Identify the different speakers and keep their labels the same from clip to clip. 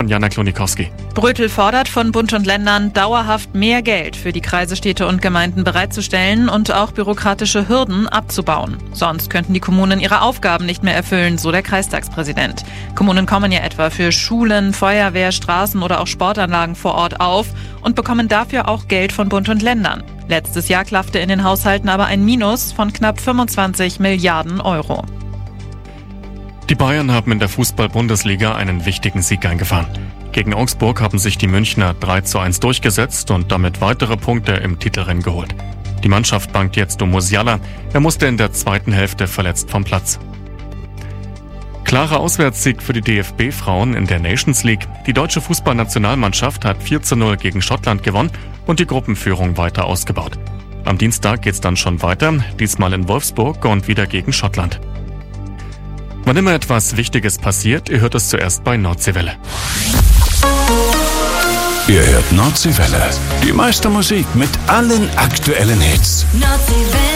Speaker 1: Jana Klonikowski.
Speaker 2: Brötel fordert von Bund und Ländern, dauerhaft mehr Geld für die Kreise, Städte und Gemeinden bereitzustellen und auch bürokratische Hürden abzubauen. Sonst könnten die Kommunen ihre Aufgaben nicht mehr erfüllen, so der Kreistagspräsident. Kommunen kommen ja etwa für Schulen, Feuerwehr, Straßen oder auch Sportanlagen vor Ort auf und bekommen dafür auch Geld von Bund und Ländern. Letztes Jahr klaffte in den Haushalten aber ein Minus von knapp 25 Milliarden Euro.
Speaker 1: Die Bayern haben in der Fußball-Bundesliga einen wichtigen Sieg eingefahren. Gegen Augsburg haben sich die Münchner 3:1 durchgesetzt und damit weitere Punkte im Titelrennen geholt. Die Mannschaft bangt jetzt um Musiala. Er musste in der zweiten Hälfte verletzt vom Platz. Klarer Auswärtssieg für die DFB-Frauen in der Nations League. Die deutsche Fußballnationalmannschaft hat 4:0 gegen Schottland gewonnen und die Gruppenführung weiter ausgebaut. Am Dienstag geht's dann schon weiter, diesmal in Wolfsburg und wieder gegen Schottland. Wann immer etwas Wichtiges passiert, ihr hört es zuerst bei Nordseewelle.
Speaker 3: Ihr hört Nordseewelle. Die meiste Musik mit allen aktuellen Hits.
Speaker 4: Nordseewelle.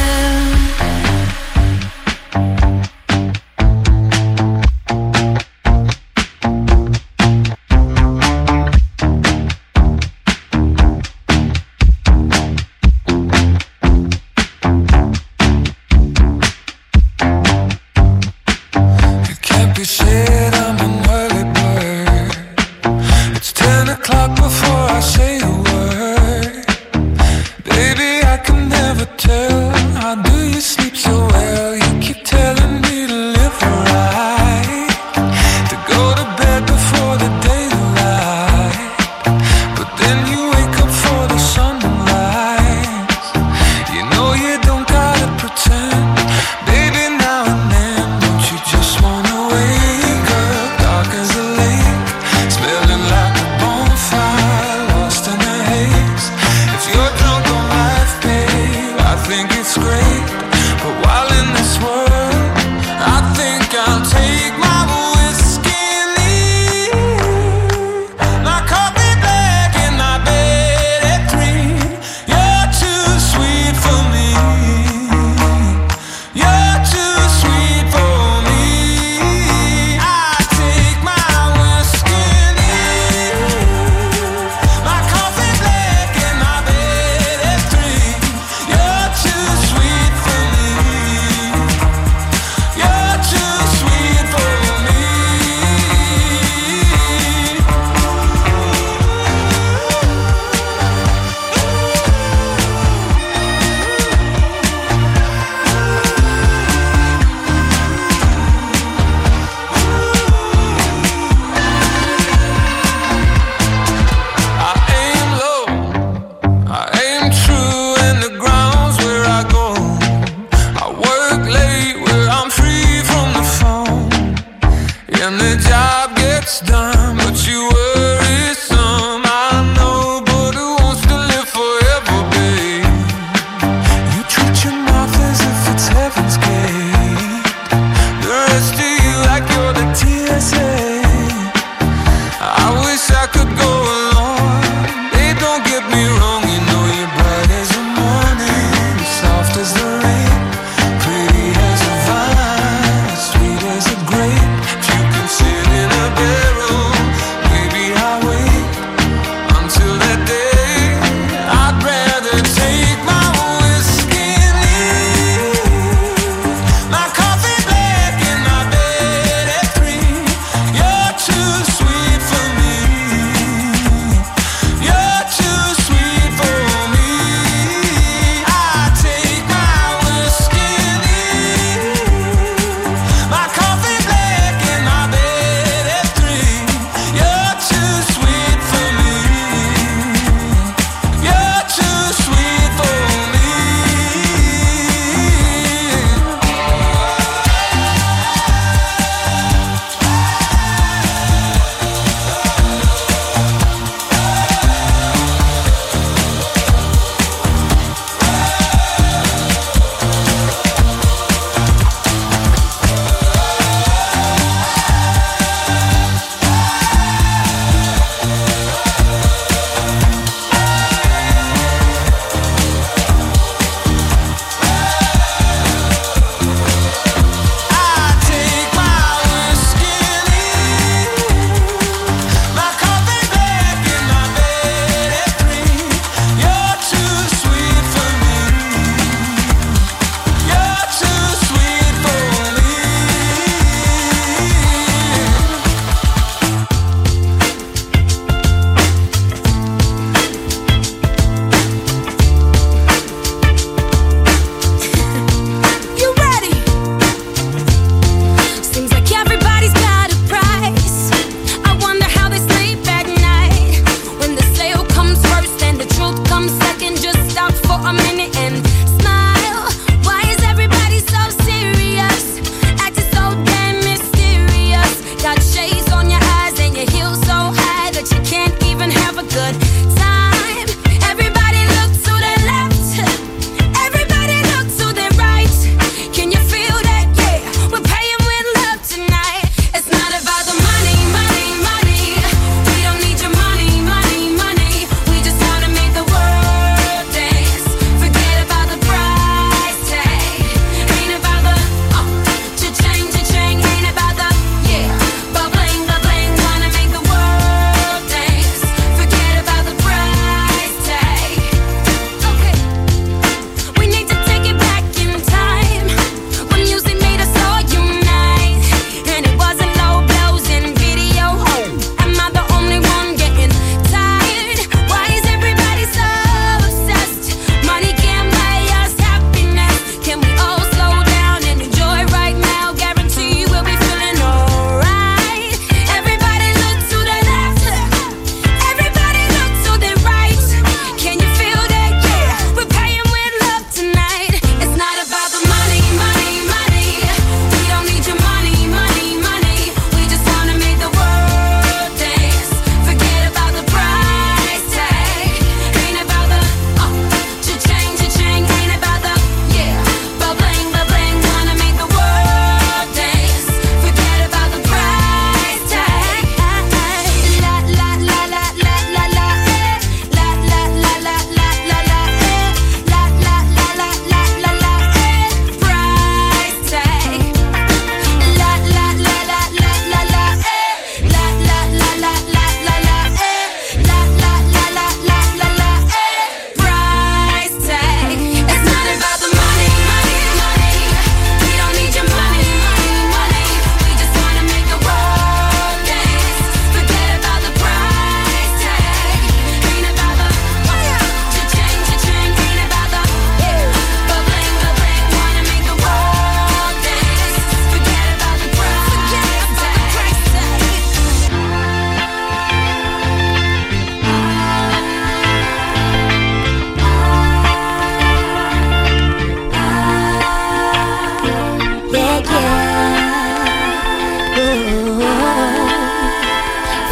Speaker 5: Said I'm an early bird. It's 10 o'clock before I say a word. Baby, I can never tell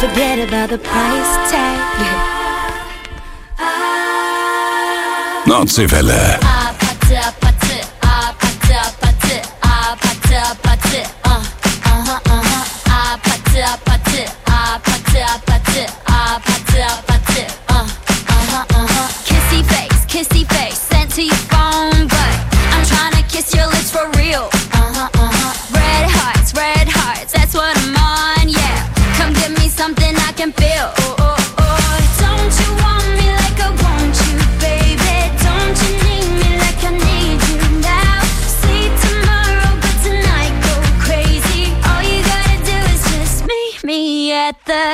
Speaker 4: Forget about the price tag.
Speaker 3: Nordseewelle.
Speaker 4: Kissy face, sent to your phone, but I'm trying to kiss your lips for real. Red hearts, that's what I'm on, yeah. Come give me something I can feel. Don't you want me like I want you, baby? Don't you need me like I need you now? Sleep tomorrow, but tonight go crazy. All you gotta do is just meet me at the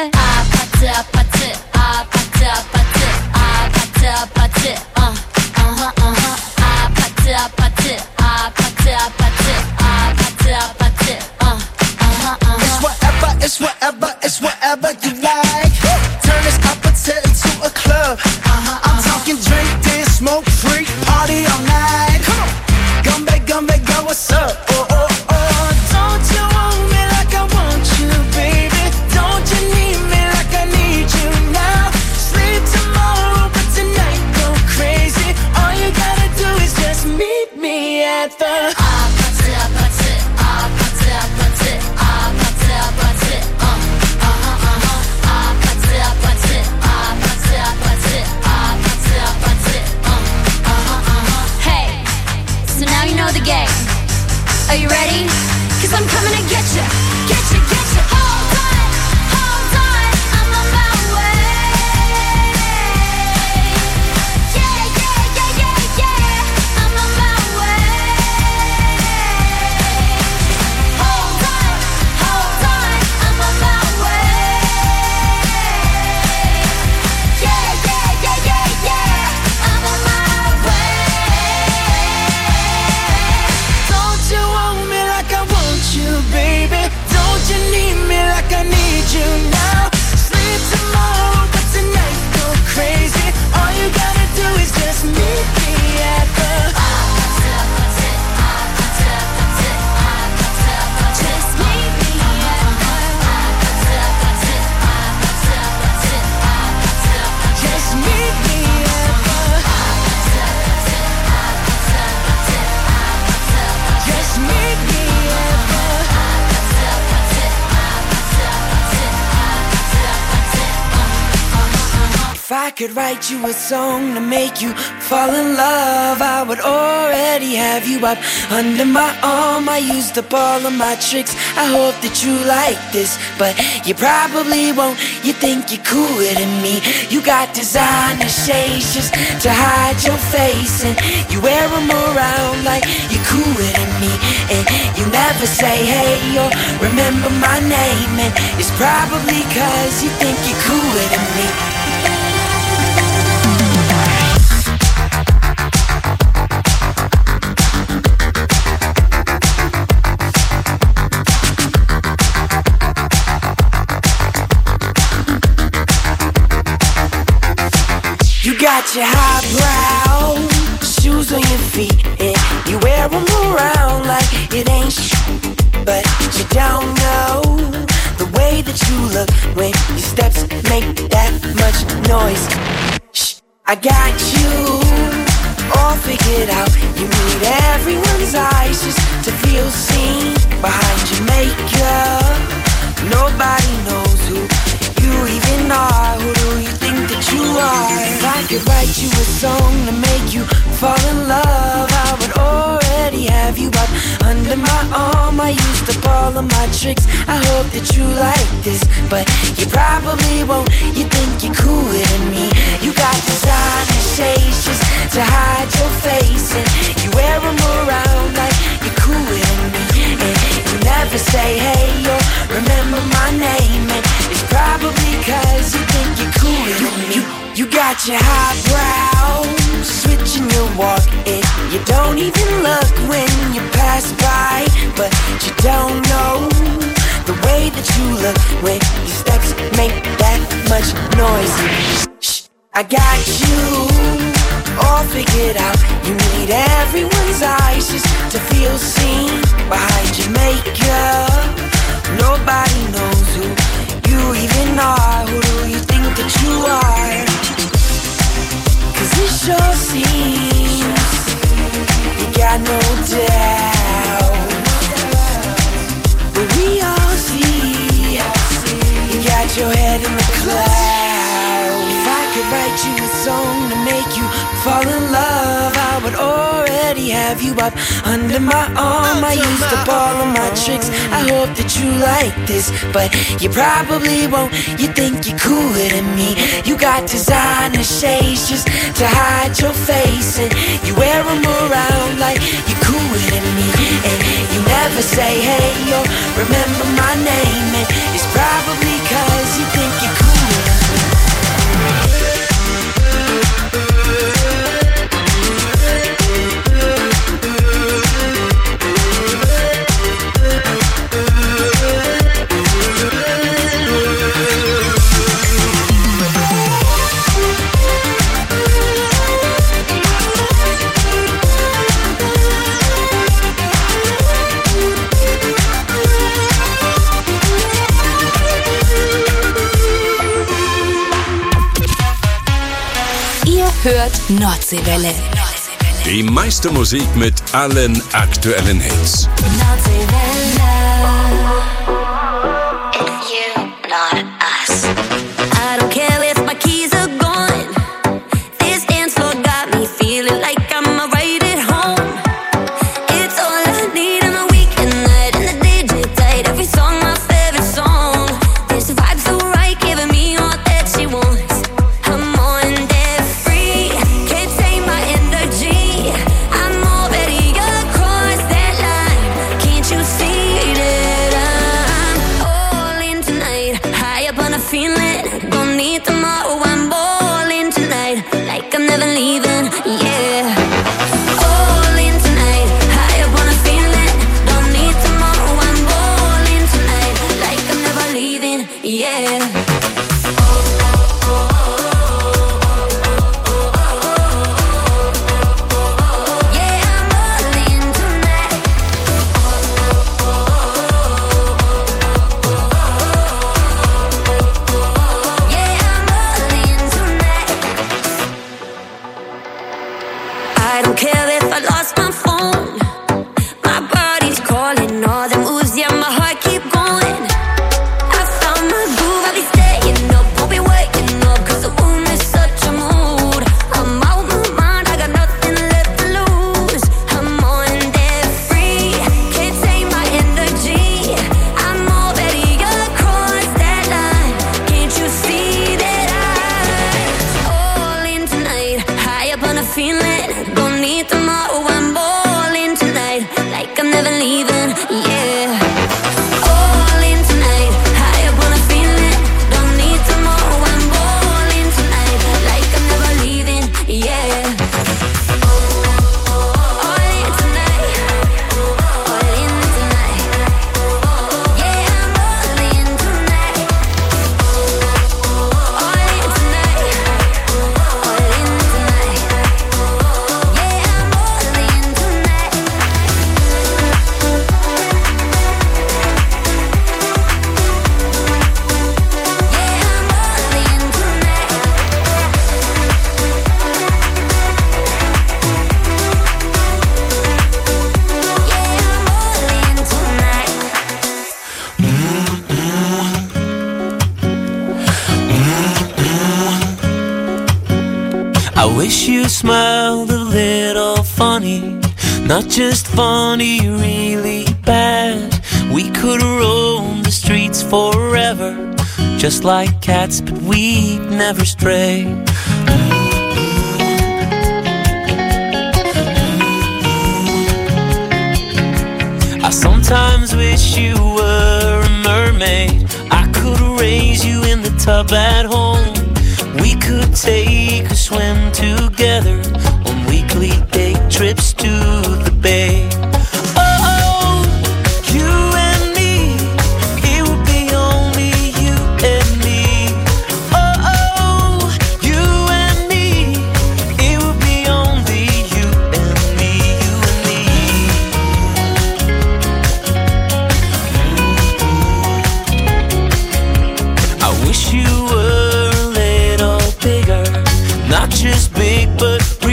Speaker 6: It's whatever you like. Turn this opposite into a club. I'm talking drink, dance, smoke, freak, party all night. Come on, come back, girl, what's up? Don't you want me like I want you, baby? Don't you need me like I need you now? Sleep tomorrow, but tonight go crazy. All you gotta do is just meet me at the
Speaker 4: Are you ready? 'Cause I'm coming to get you. Hold on, I'm on my way. Yeah, I'm on my way. Hold on, I'm on my way. Yeah, I'm on my way.
Speaker 6: Don't you want me like I want you, baby? Don't you need me like I need you now? Sleep tomorrow, but tonight go crazy. All you gotta do is just meet me at the
Speaker 4: Just meet me at
Speaker 6: Just meet me at the Just meet me at the If I could write you a song to make you fall in love, I would already have you up under my arm. I used up all of my tricks, I hope that you like this, but you probably won't. You think you're cooler than me. You got designer shades just to hide your face, and you wear them around like you're cooler than me. And you never say hey or remember my name, and it's probably 'cause you think you're cooler than me. You got your highbrow shoes on your feet, and you wear them around like it ain't but you don't know the way that you look when your steps make that much noise. Shh, I got you all figured out. You need everyone's eyes just to feel seen behind your makeup. Nobody knows who you even are. Who do you think that you are? If I could write you a song to make you fall in love, I would already have you up under my arm. I used up all of my tricks, I hope that you like this, but you probably won't. You think you're cooler than me. You got designer shades just to hide your face, and you wear them around like you're cooler than me. And you never say hey or remember my name, and it's probably 'cause you think you're cooler than me. You got your highbrow switching your walk, and you don't even look when you pass by, but you don't know the way that you look when your steps make that much noise. Shh, I got you all figured out. You need everyone's eyes just to feel seen behind your makeup. Nobody knows who you even are. sure seems you got no doubt, but we all see you got your head in the clouds. If I could write you a song to make you fall in love, I would already have you up under my arm. I used up all of my tricks, I hope that you like this, but you probably won't. You think you're cooler than me. You got designer shades just to hide your face, and you wear them around like you're cooler than me. And you never say hey or remember my name, and it's probably cause you think you're cooler than me.
Speaker 7: Hört Nordseewelle.
Speaker 3: Die meiste Musik mit allen aktuellen Hits.
Speaker 4: Nordseewelle. It's you, not us. I don't care if my keys are gone. This dance floor got me feeling like I'm right at home. It's all I need on a weekend night, and the DJ tight. Every song my favorite song. This vibe so right, giving me all that she wants. Feeling, don't need tomorrow, I'm balling tonight, like I'm never leaving, yeah. All in tonight, high up on a feeling, don't need tomorrow, I'm balling tonight, like I'm never leaving, yeah. I don't care if I lost my phone. My body's calling, all the moves, yeah, my heart keep going. I found my groove, I'll be staying up, won't be waking up, cause the room is such a mood. I'm out my mind, I got nothing left to lose. I'm on that free, can't take my energy. I'm already across that line, can't you see that I'm all in tonight, high up on a feeling. Don't need tomorrow, I'm balling tonight, like I'm never leaving, yeah. All in tonight, high up on a feeling. Don't need tomorrow, I'm balling tonight, like I'm never leaving, yeah. All in tonight, all in tonight, yeah, I'm all in tonight. All in tonight, all in tonight.
Speaker 8: I wish you smiled a little funny, not just funny, really bad. We could roam the streets forever, just like cats, but we'd never stray. I sometimes wish you were a mermaid. I could raise you in the tub at home. We could take a swim together on weekly day trips to the bay. Oh, you and me, it would be only you and me. Oh, you and me, it would be only you and me, you and me. I wish you were a little bigger, not just big but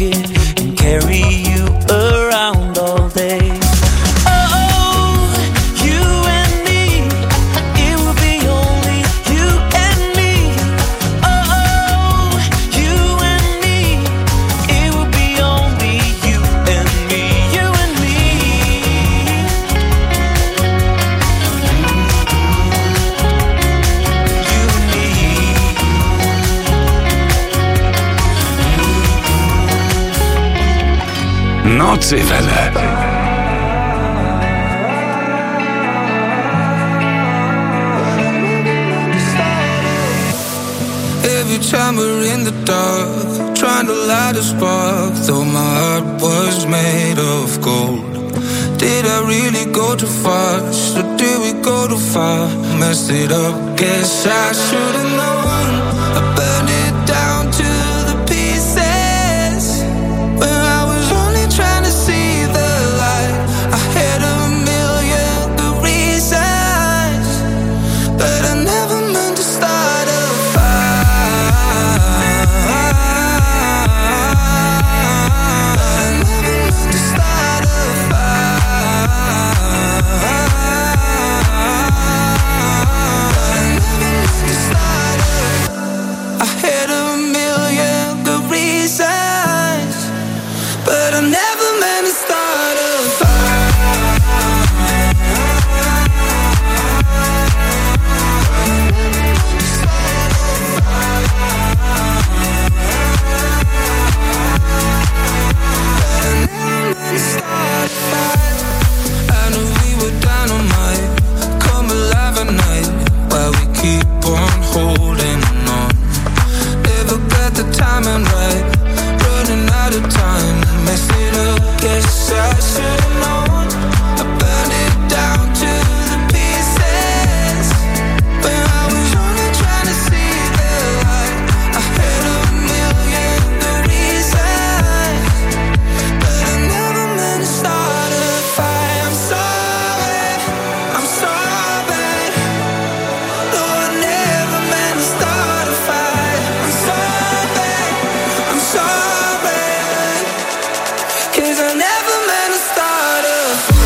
Speaker 8: pocket and carry you around all day.
Speaker 3: Nordseewelle.
Speaker 5: Every time we're in the dark, trying to light a spark, though my heart was made of gold. Did I really go too fast, or did we go too far? Messed it up, guess I should've known. I burned it down to the pieces when I was only trying to see the light. I had a million good reasons, but I never meant to start a fire. I never meant to start a fire. I had a million good reasons, but I never meant to start a I knew we were dynamite, come alive at night, while we keep on holding on. Never got the timing right, running out of time, mess it up, guess I should've known. I burned it down to the pieces when I was only trying to see the light. I had a million good reasons, but I never meant to start a fight. I'm sorry, I'm sorry. No, I never meant to start a fight. I'm sorry, 'cause I never meant to start a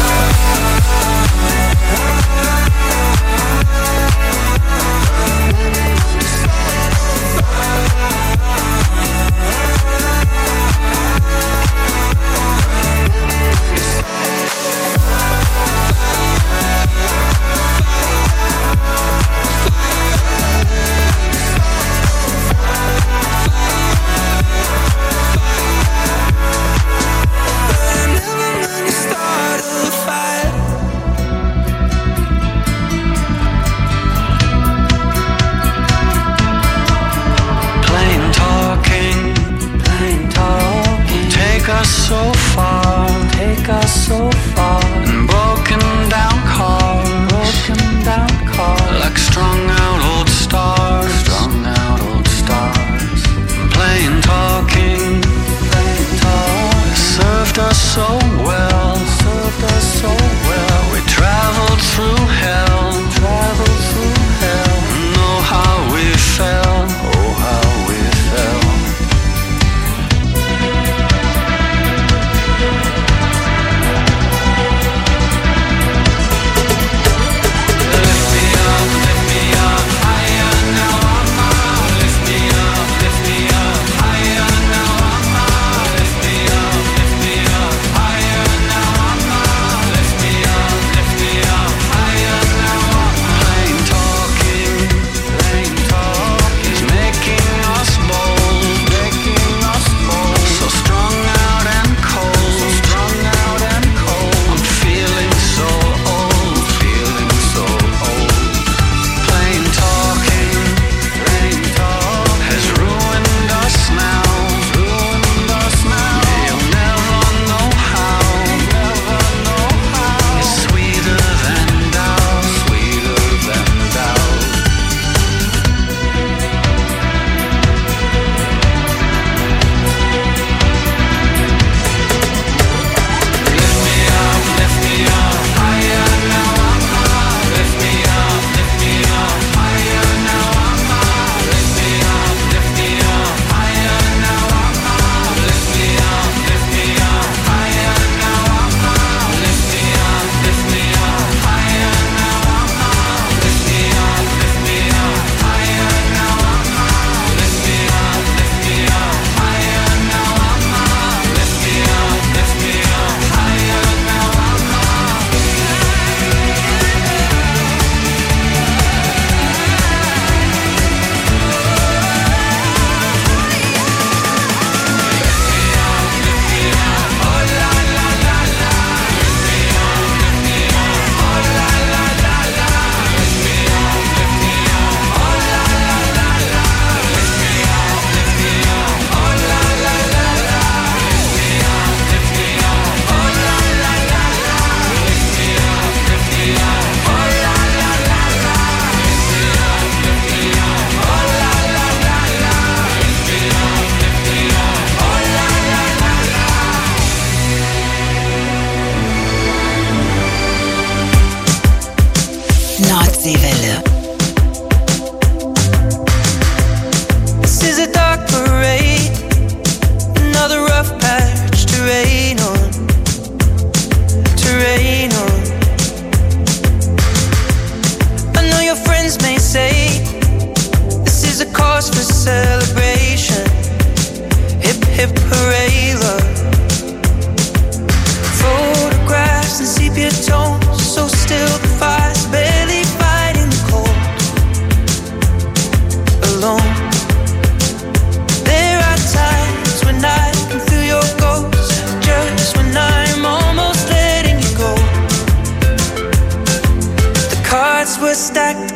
Speaker 8: Take us so far, and broken down cars, like strung out old stars, playing talking, served us so well, we traveled through hell, know how we felt, oh how we felt.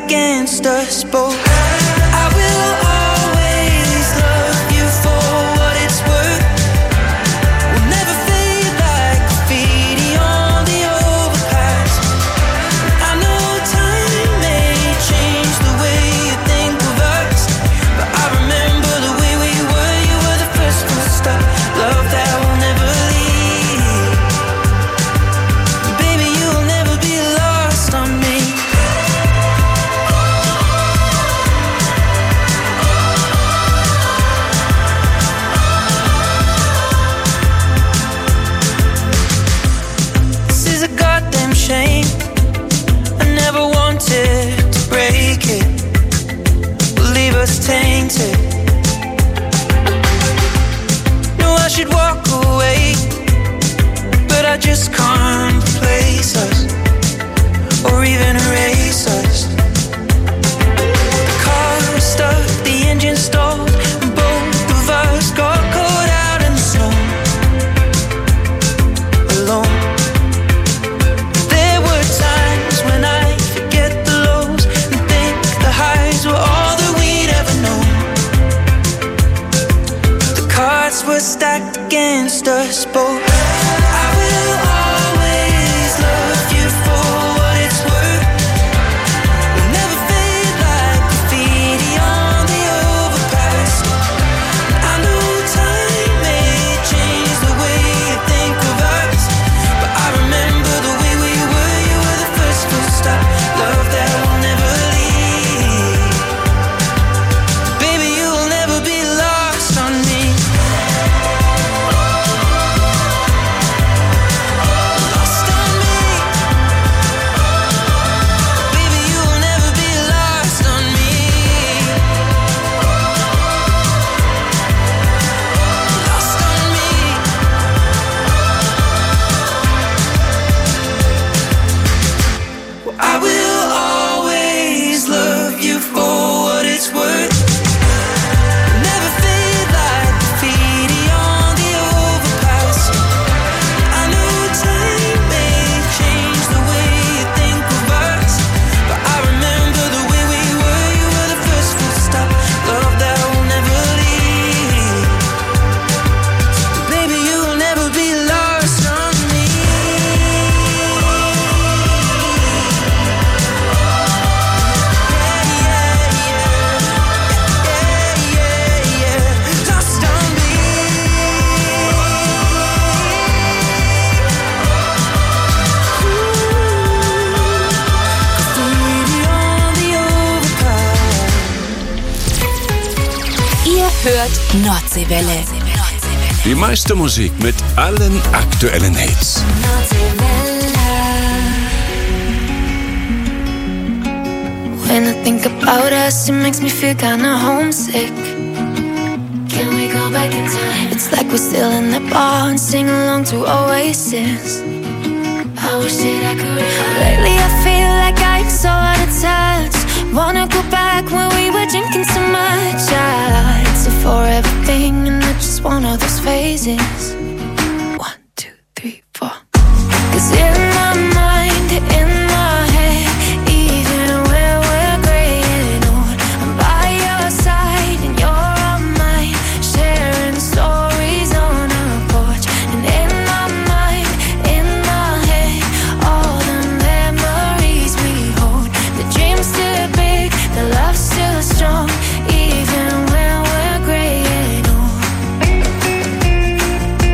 Speaker 5: against us both. I will always love you for what it's worth. We'll never fade like graffiti on the overpass. I know time may change the way you think of us, but I remember the way we were. You were the first full stop, love that will never leave. Baby, you'll never be lost on me. This is a goddamn shame. I never wanted to break it, we'll leave us tainted. No, I should walk away, but I just can't replace us or even erase us. The car stuck, the engine stalled, and both of us got caught out in the snow, alone. There were times when I forget the lows and think the highs were all that we'd ever known. The cards were stacked against us both. I will always love you for what it's worth. We'll never fade like graffiti on the overpass. I know time may change the way you think of us, but I remember the way we were. You were the first full stop, love that will never leave. Baby, you will never be lost on me. Lost on me. Baby, you will never be lost on me. Lost on me. I will always love you for what it's worth. Never fade like graffiti on the overpass. I know time may change the way you think of us, but I remember the way we were. You were the first full stop, love that will never leave. Baby, you will never be lost on me. Lost on me. Graffiti on the overpass.
Speaker 7: Ihr hört Nordseewelle.
Speaker 3: Die meiste Musik mit allen aktuellen Hits.
Speaker 4: When I think about us, it makes me feel kinda homesick. Can we go back in time? It's like we're still in the bar and sing along to Oasis. I wish that I could. Lately I feel like I'm so out of touch. Wanna go back when we were drinking so much. It's a forever thing and I just want all those phases. 1, 2, 3, 4. 'Cause in my mind, in my head, even when we're gray and old, I'm by your side and you're on mine, sharing stories on our porch. And in my mind, in my head, all the memories we hold. The dream's still big, the love's still strong, even when we're gray and old.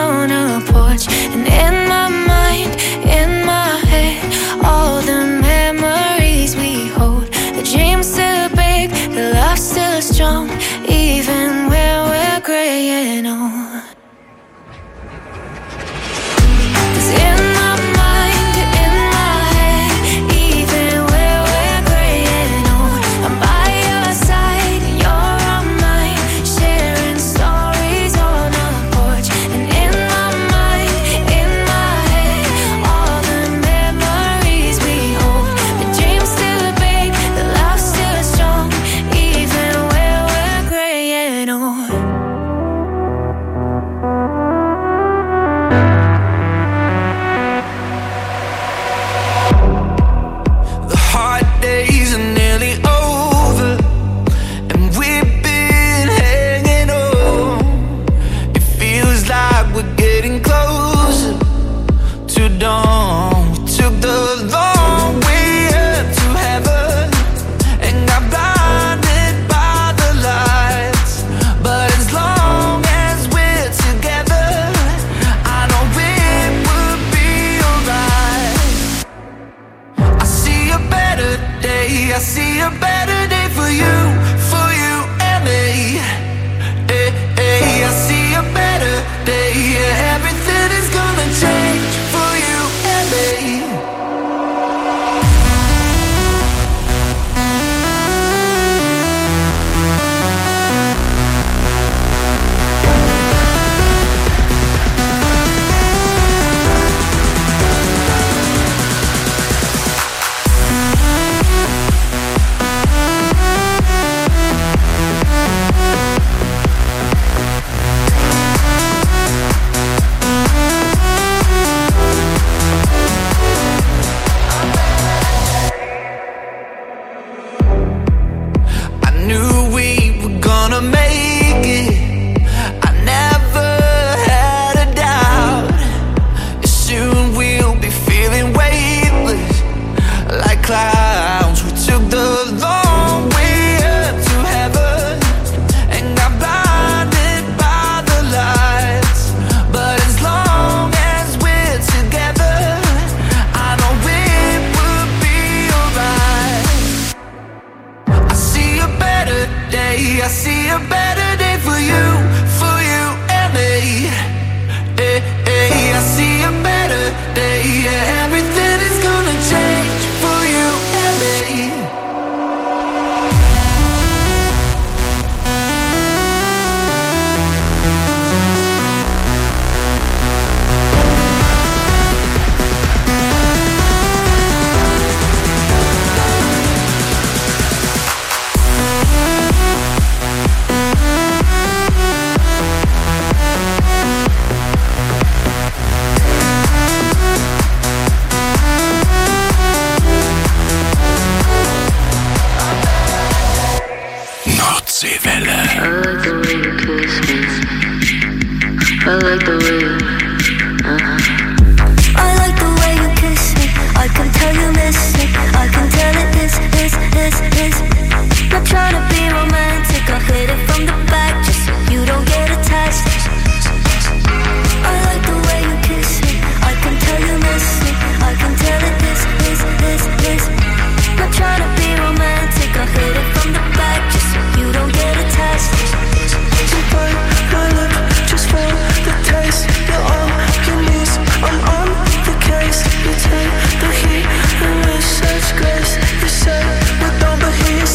Speaker 4: on a porch. And in my mind, in my head, all the memories we hold. The dream's still big, the love's still strong, even when we're graying old.
Speaker 5: I see a better day for you and me. I see a better day. Yeah, everything is gonna change for you and me. Clouds, we took the long way up to heaven and got blinded by the lights. But as long as we're together, I know it will be alright. I see a better day, I see a better day for you and me. I see a better day, yeah, everything is gonna change.
Speaker 9: I like the way you I like the way you kiss me. I can tell you miss it. I can tell it is. Not trying to be romantic, I hit it from the back just so you don't get attached. I like the way you kiss me. I can tell you miss it. I can tell it is. Not trying to be romantic, I hit it from the back just so you don't get attached. Just for the taste, you're all you need. I'm on the case. You take the heat and with such grace. You say we don't, but he's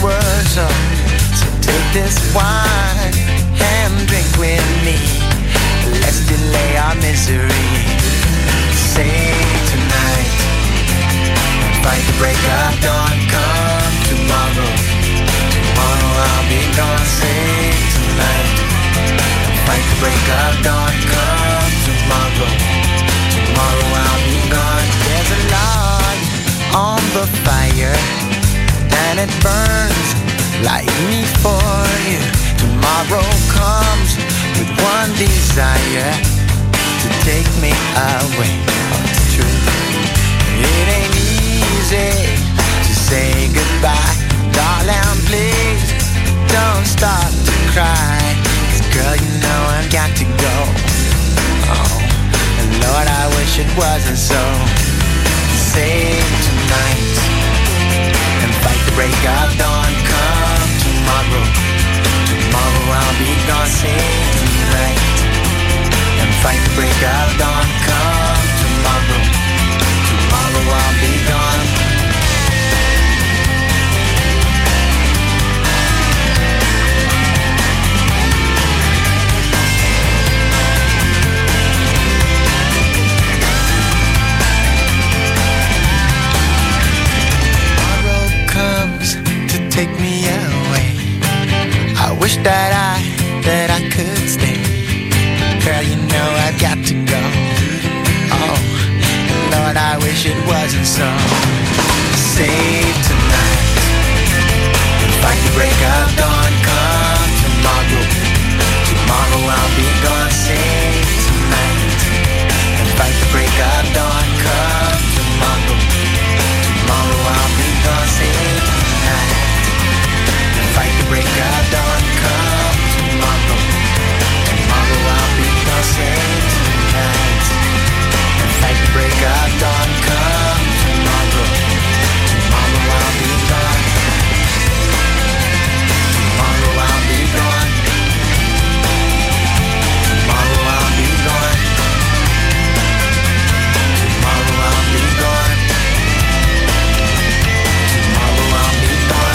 Speaker 6: what's up. So take this wine and drink with me. Let's delay our misery. Say tonight, fight the break of dawn. Come tomorrow, tomorrow I'll be gone. Say tonight, fight the break of dawn. Come tomorrow, tomorrow I'll be gone. There's a log on the fire and it burns like me for you. Tomorrow comes with one desire, to take me away. Oh, it's true. It ain't easy to say goodbye. Darling, please don't start to cry. 'Cause girl, you know I've got to go. Oh, and Lord, I wish it wasn't so. Save tonight and fight the break of dawn. Come tomorrow, tomorrow I'll be gone. Save tonight and fight the break of dawn. Come tomorrow, tomorrow I'll be gone. Tomorrow comes to take me away. I wish that I could stay. Girl, you know I've got to go. Oh, Lord, I wish it wasn't so. Save tonight, fight the break of dawn. Come tomorrow, tomorrow I'll be gone. Save tonight, and fight the break of dawn. Come tomorrow, tomorrow I'll be gone. Save tonight, and fight the break of dawn. Come tomorrow, tomorrow I'll be gone. Save tonight, and fight the break of dawn. Come tomorrow, tomorrow I'll be gone. Tomorrow I'll be gone. Tomorrow I'll be gone. Tomorrow I'll be gone. Tomorrow I'll be gone.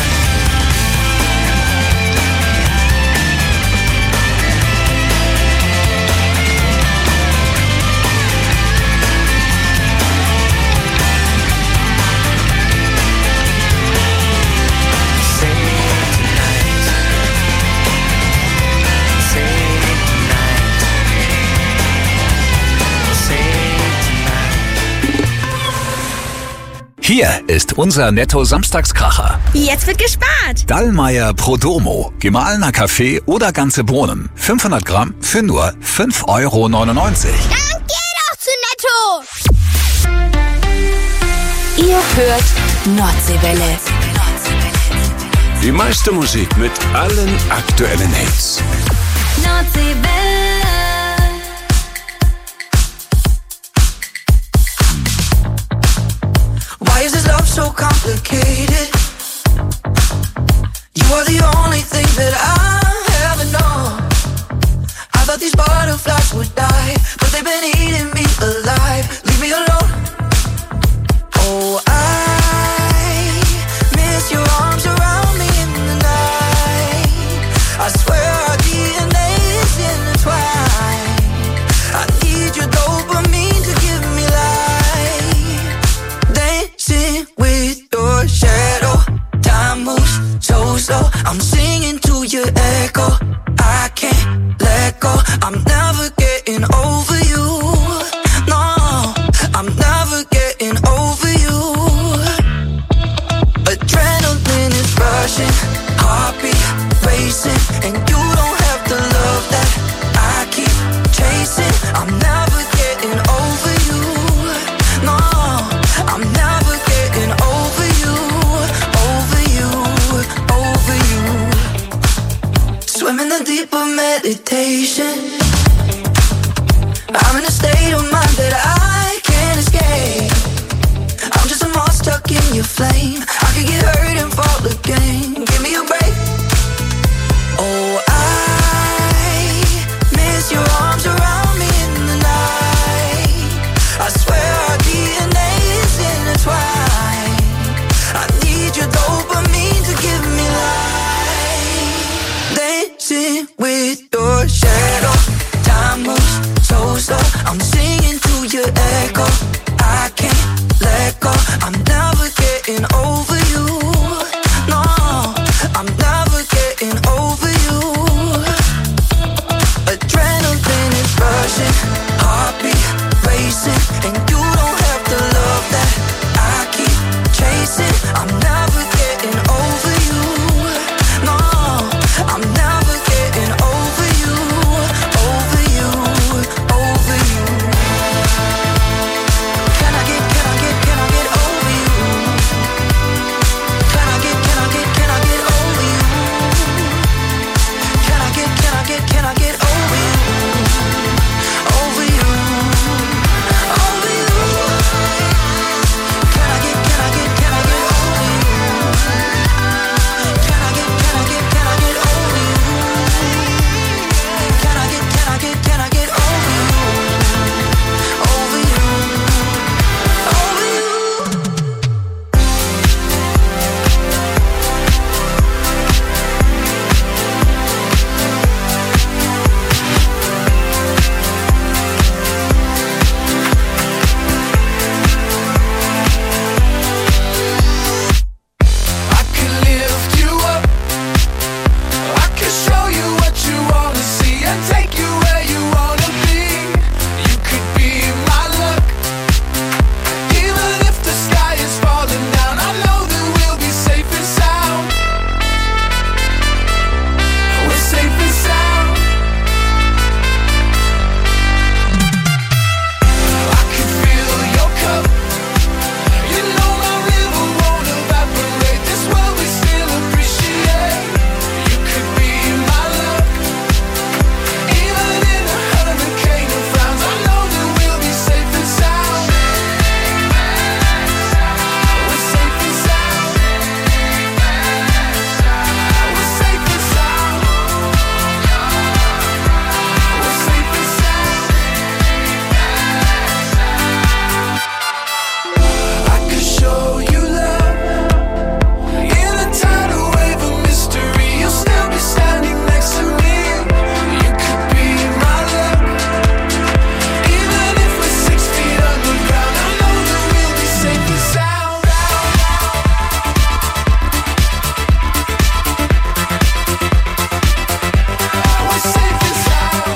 Speaker 3: Hier ist unser Netto-Samstagskracher.
Speaker 10: Jetzt wird gespart.
Speaker 3: Dallmayr Prodomo. Gemahlener Kaffee oder ganze Bohnen. 500 Gramm für nur 5,99 €.
Speaker 10: Dann geh doch zu Netto.
Speaker 7: Ihr hört Nordseewelle.
Speaker 3: Die meiste Musik mit allen aktuellen Hits.
Speaker 4: Nordseewelle.
Speaker 6: Why is this love so complicated? You are the only thing that I ever know. I thought these butterflies would die, but they've been eating me alive. Leave me alone. Oh, I miss your arms around me in the night. I swear our DNA is intertwined. I need your dopamine to give me life. Dancing with your shadow. Time moves so slow. I'm singing to your echo. I can't let go. I'm never getting over you. No, I'm never getting over you. Adrenaline is rushing, heartbeat racing, and you don't have the love that I keep chasing. I'm never getting over you. No, I'm never getting over you, over you, over you. Swim in the deep of meditation. I'm in a state of mind that I can't escape. I'm just a moth stuck in your flame. I could get hurt and fall again. Give me a break. Oh, I miss your arms around me in the night. I swear our DNA is intertwined. I need your dopamine to give me life.
Speaker 5: echo. I can't let go. I'm never getting over you. No, I'm never getting over you. Adrenaline is rushing, heartbeat racing, and you don't have the love that I keep chasing. I'm never getting over you. No, I'm never getting over you, over you, over you. Can I get over you? Can I get over you? Can I get over you? Over you, over you. Can I get over you? Can I get over you? Can I get over you? Can I get over you? Over you, over you. I can lift you up. I can show you what you wanna see and take you where you wanna be. You could be my luck. Even if the sky is falling down, I know that we'll be safe and sound. We're safe and sound. I can fill your cup. You know my river won't evaporate. This world we still appreciate. You could be my luck. Even in a hurricane of frowns, I know that we'll be safe and sound. We're safe and sound. We're safe and sound. We're safe and sound. I could show you love. In a tidal wave of mystery, you'll still be standing next to me. You could be my luck. Even if we're 6 feet underground, I know that we'll be safe and sound. We're safe and sound.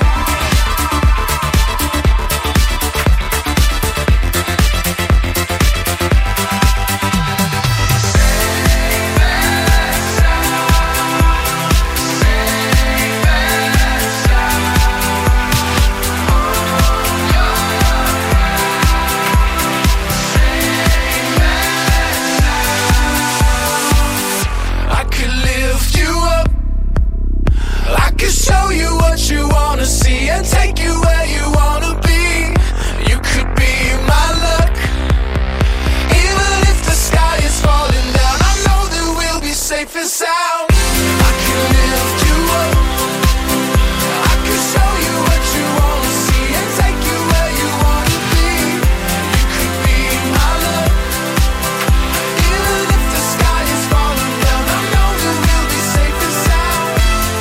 Speaker 5: I could lift you up. I could show you what you wanna see and take you where you wanna be. You could be my luck. Even if the sky is falling down, I know that we'll be safe and sound. I could lift you up. I could show you what you wanna see and take you where you wanna be. You could be my luck. Even if the sky is falling down, I know that we'll be safe and sound.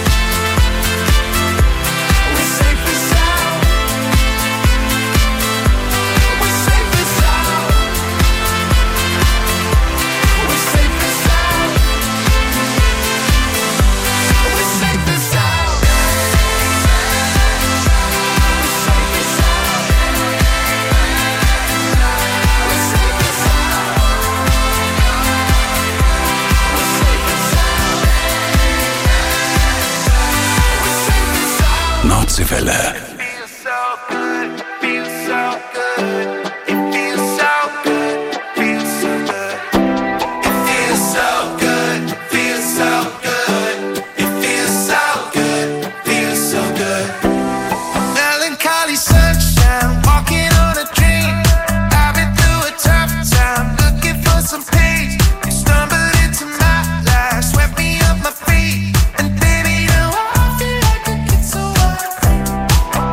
Speaker 5: We're safe and sound. We're safe and sound. We're safe and sound. We're safe and sound.
Speaker 3: Nordseewelle.
Speaker 5: Feels so good, feels so good. It feels so good, feels so good. It feels so good, feels so good. It feels so good, feels so good. Melancholy sunshine, walking on a dream. I've been through a tough time, looking for some peace. You stumbled into my life, swept me off my feet, and baby, now I feel like a kid so wild.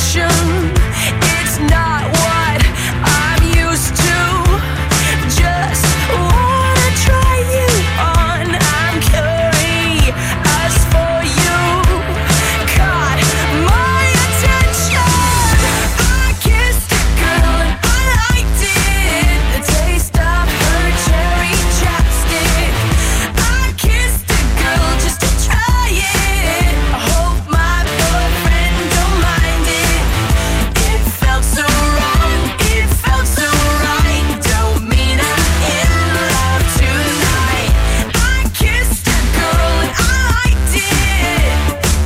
Speaker 6: attention. It's not what I'm used to. Just wanna try you on. I'm curious for you. Caught my attention. I kissed a girl and I liked it. The taste of her cherry chapstick. I kissed a girl just to try it. I hope my boyfriend don't mind it. It felt so wrong, it felt so right. Don't mean I'm in love tonight. I kissed a girl and I liked it.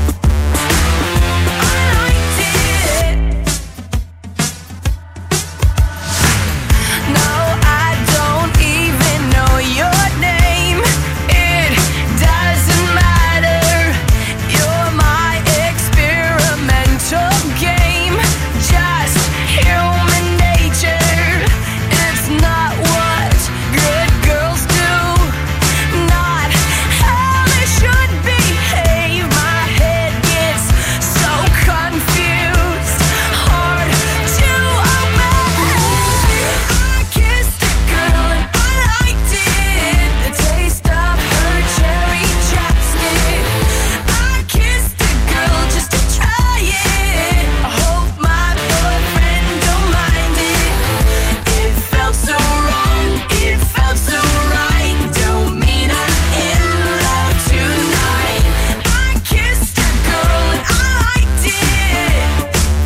Speaker 6: I liked it. No, I don't even know your name. It doesn't matter. You're my experimental game. Just human nature. It's not what good girls do. Not how they should behave. My head gets so confused. Hard to obey. I kissed a girl and I liked it. The taste of her cherry chapstick. I kissed a girl just to try it. I hope my boyfriend don't mind it. It felt so wrong, it felt so right. Don't mean I'm in love tonight. I kissed a girl and I liked it.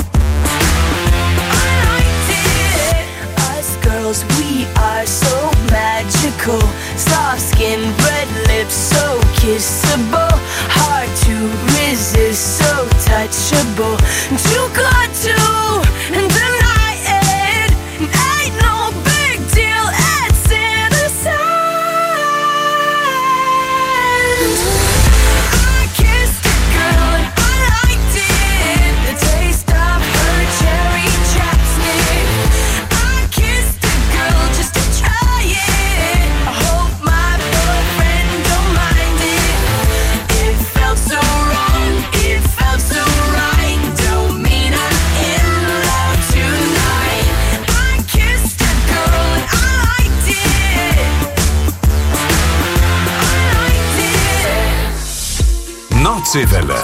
Speaker 6: I liked it. Us girls, we are so magical. Soft skin, red lips, so kissable. Hard to resist, so touchable. Too good to deny it. Ain't no big deal, it's innocent. I kissed a girl and I liked it. The taste of her cherry chapstick. I kissed a girl just to try it. I hope my boyfriend don't mind it. It felt so wrong, it felt so right. Don't mean I'm in love tonight. I kissed a girl and I liked it. I liked it.
Speaker 3: Nordseewelle.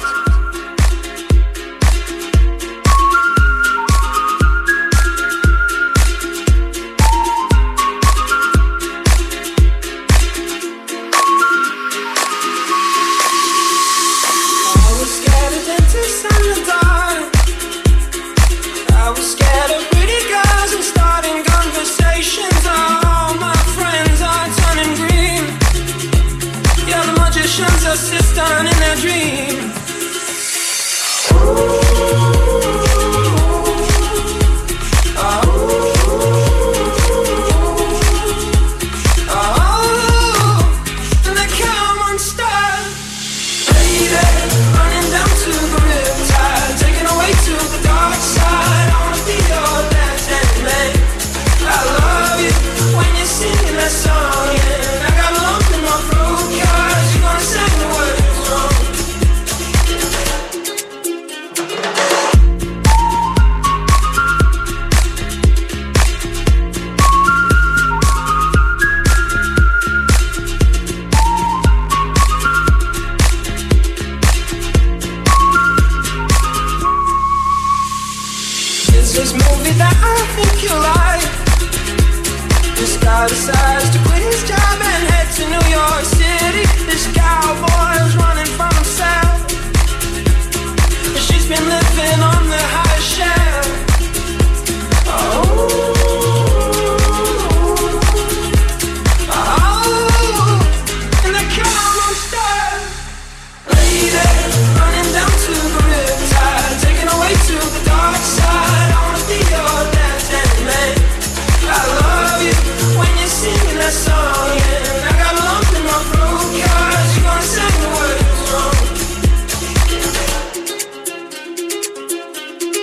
Speaker 5: I was scared of dentists in the dark. I was scared of pretty girls and starting conversations. All my friends are turning green. Yeah, the magician's assistant in their dream. And they come unstuck. Lady, running down to the riptide, taken away to the dark side. I wanna be your left-hand man. I love you when you're singing that song, and I got a lump in my throat 'cause you're gonna say the words wrong. It's this movie that I think you like. This guy decides to quit his job and head to New York City. This cowboy's running from himself. She's been living on the high shelf. And they come unstuck. Lady, running down to the riptide, taken away to the dark side. I wanna be your left-hand man. I love you when you're singing that song, and I got a lump in my throat 'cause you're gonna say the words wrong.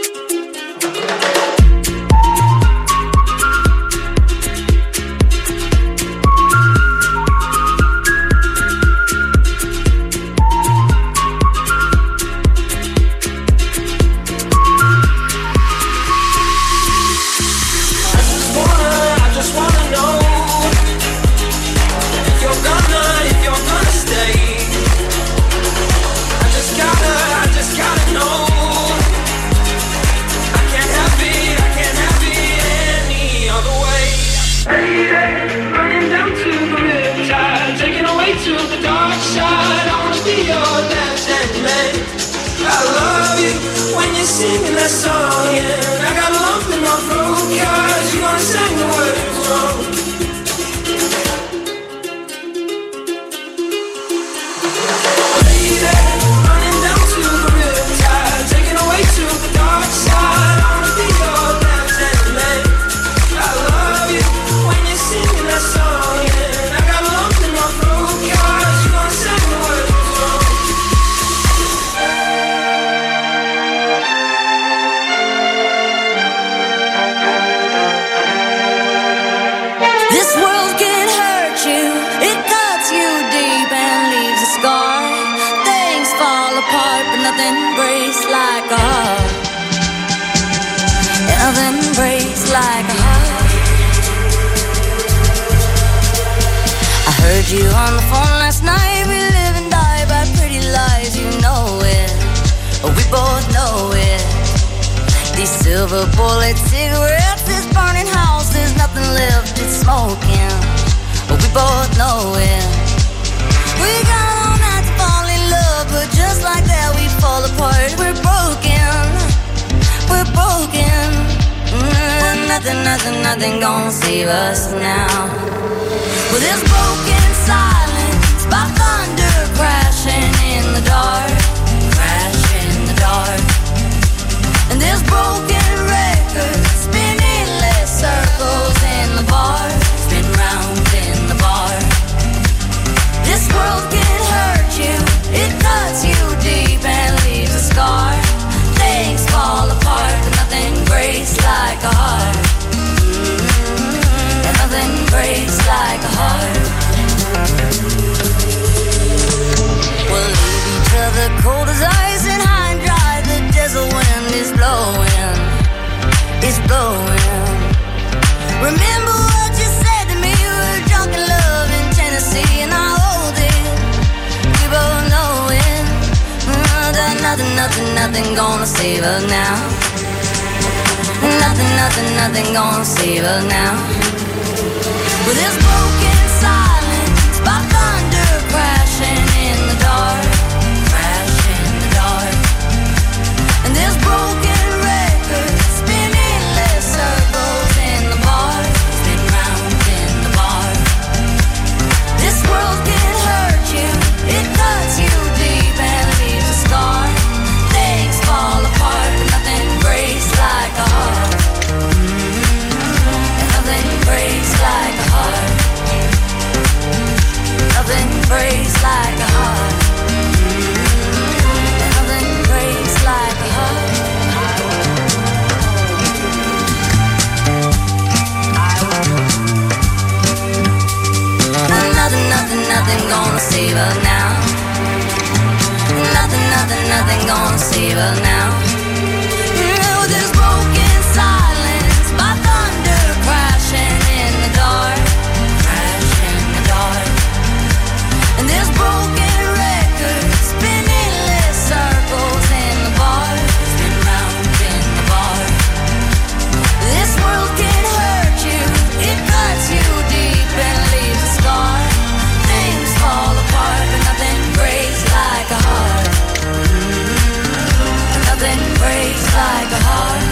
Speaker 6: song, and I got a lump in my throat, 'cause you're gonna sing the words wrong. Lady, running down to the riptide, taking away to the dark side. I wanna be your Lieutenant Man. I love you when you're singing that song, and I got a lump in my throat, 'cause you're gonna sing the words wrong.
Speaker 9: This world can hurt you, it cuts you deep and leaves a scar. Things fall apart, but nothing breaks like a heart. Nothing breaks like a heart. I heard you on the phone last night. We live and die by pretty lies, you know it. We both know it. These silver bullet cigarettes, this burning house, there's nothing left, it's smoking. We both know it. We got all night to fall in love, but just like that we fall apart. We're broken, we're broken. Nothing gonna save us now. Well, this broken silence by thunder crashing in the dark, crashing in the dark. And this broken record spinning less circles in the bar, spin round in the bar. This world can hurt you, it cuts you deep and leaves a scar. Things fall apart, but nothing breaks like a heart. And nothing breaks like a heart. We'll leave each other cold as ice and high and dry. The desert wind is blowing, it's blowing. Remember what you said to me, we were drunk in love in Tennessee, and I hold it, we both know it. That nothing gonna save us now. Nothing gonna save us now. With this broken silence by thunder crashing in the dark, crashing in the dark. And this broken record spinning less circles in the bar, spin round in the bar. This world can hurt you, it cuts you deep and leaves a scar. Things fall apart, but nothing breaks like a heart. And nothing breaks like a heart. Nothing breaks like a heart. And nothing breaks like a heart. Nothing gonna save us now. Nothing gonna save us now. With this broken silence by thunder crashing in the dark, crashing in the dark. And this broken record spinning less circles in the bar, spin round in the bar. This world can hurt you, it cuts you deep and leaves a scar. Things fall apart, but nothing breaks like a heart. Nothing breaks like a heart.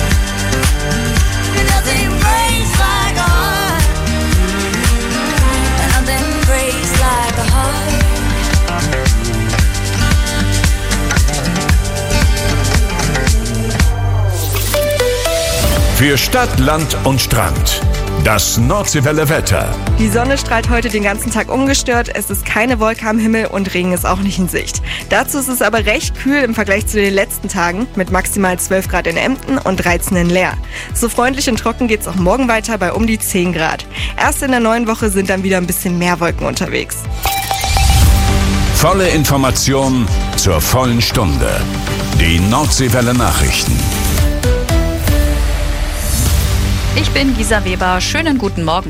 Speaker 9: Nothing breaks like a heart. Nothing breaks like a heart.
Speaker 3: Für Stadt, Land und Strand. Das Nordseewelle Wetter.
Speaker 11: Die Sonne strahlt heute den ganzen Tag ungestört, es ist keine Wolke am Himmel und Regen ist auch nicht in Sicht. Dazu ist es aber recht kühl im Vergleich zu den letzten Tagen mit maximal 12 Grad in Emden und 13 in Leer. So freundlich und trocken geht es auch morgen weiter bei um die 10 Grad. Erst in der neuen Woche sind dann wieder ein bisschen mehr Wolken unterwegs.
Speaker 3: Volle Information zur vollen Stunde. Die Nordseewelle Nachrichten.
Speaker 12: Ich bin Gisa Weber. Schönen guten Morgen.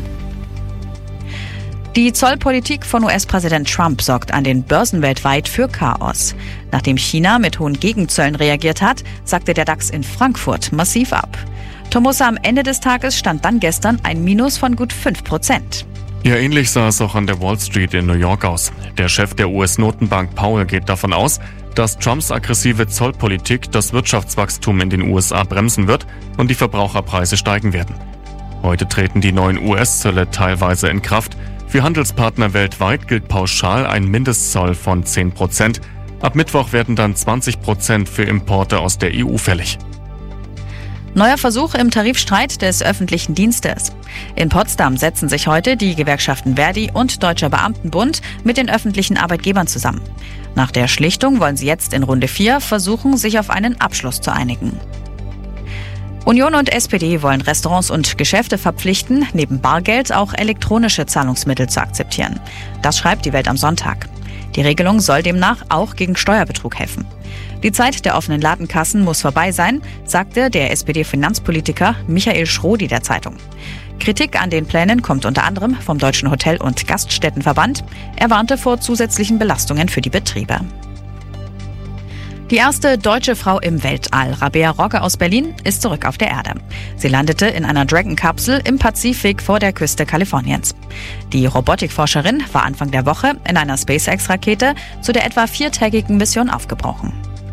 Speaker 12: Die Zollpolitik von US-Präsident Trump sorgt an den Börsen weltweit für Chaos. Nachdem China mit hohen Gegenzöllen reagiert hat, sagte der DAX in Frankfurt massiv ab. Tomussa, am Ende des Tages stand dann gestern ein Minus von gut 5%.
Speaker 1: Ja, ähnlich sah es auch an der Wall Street in New York aus. Der Chef der US-Notenbank Powell geht davon aus, dass Trumps aggressive Zollpolitik das Wirtschaftswachstum in den USA bremsen wird und die Verbraucherpreise steigen werden. Heute treten die neuen US-Zölle teilweise in Kraft. Für Handelspartner weltweit gilt pauschal ein Mindestzoll von 10%. Ab Mittwoch werden dann 20% für Importe aus der EU fällig.
Speaker 12: Neuer Versuch im Tarifstreit des öffentlichen Dienstes. In Potsdam setzen sich heute die Gewerkschaften Verdi und Deutscher Beamtenbund mit den öffentlichen Arbeitgebern zusammen. Nach der Schlichtung wollen sie jetzt in Runde 4 versuchen, sich auf einen Abschluss zu einigen. Union und SPD wollen Restaurants und Geschäfte verpflichten, neben Bargeld auch elektronische Zahlungsmittel zu akzeptieren. Das schreibt die Welt am Sonntag. Die Regelung soll demnach auch gegen Steuerbetrug helfen. Die Zeit der offenen Ladenkassen muss vorbei sein, sagte der SPD-Finanzpolitiker Michael Schrodi der Zeitung. Kritik an den Plänen kommt unter anderem vom Deutschen Hotel- und Gaststättenverband. Er warnte vor zusätzlichen Belastungen für die Betriebe. Die erste deutsche Frau im Weltall, Rabea Rogge aus Berlin, ist zurück auf der Erde. Sie landete in einer Dragon-Kapsel im Pazifik vor der Küste Kaliforniens. Die Robotikforscherin war Anfang der Woche in einer SpaceX-Rakete zu der etwa 4-tägigen Mission aufgebrochen.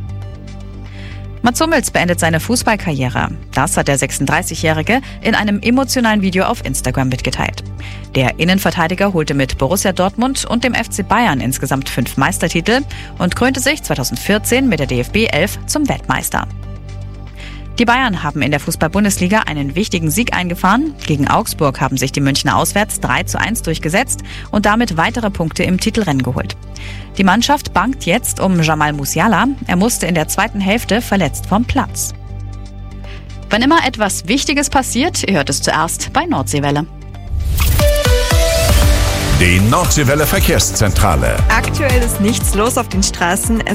Speaker 12: Mats Hummels beendet seine Fußballkarriere. Das hat der 36-Jährige in einem emotionalen Video auf Instagram mitgeteilt. Der Innenverteidiger holte mit Borussia Dortmund und dem FC Bayern insgesamt 5 Meistertitel und krönte sich 2014 mit der DFB 11 zum Weltmeister. Die Bayern haben in der Fußball-Bundesliga einen wichtigen Sieg eingefahren. Gegen Augsburg haben sich die Münchner auswärts 3:1 durchgesetzt und damit weitere Punkte im Titelrennen geholt. Die Mannschaft bangt jetzt um Jamal Musiala. Er musste in der zweiten Hälfte verletzt vom Platz. Wann immer etwas Wichtiges passiert, ihr hört es zuerst bei Nordseewelle.
Speaker 13: Die Nordseewelle Verkehrszentrale.
Speaker 11: Aktuell ist nichts los auf den Straßen.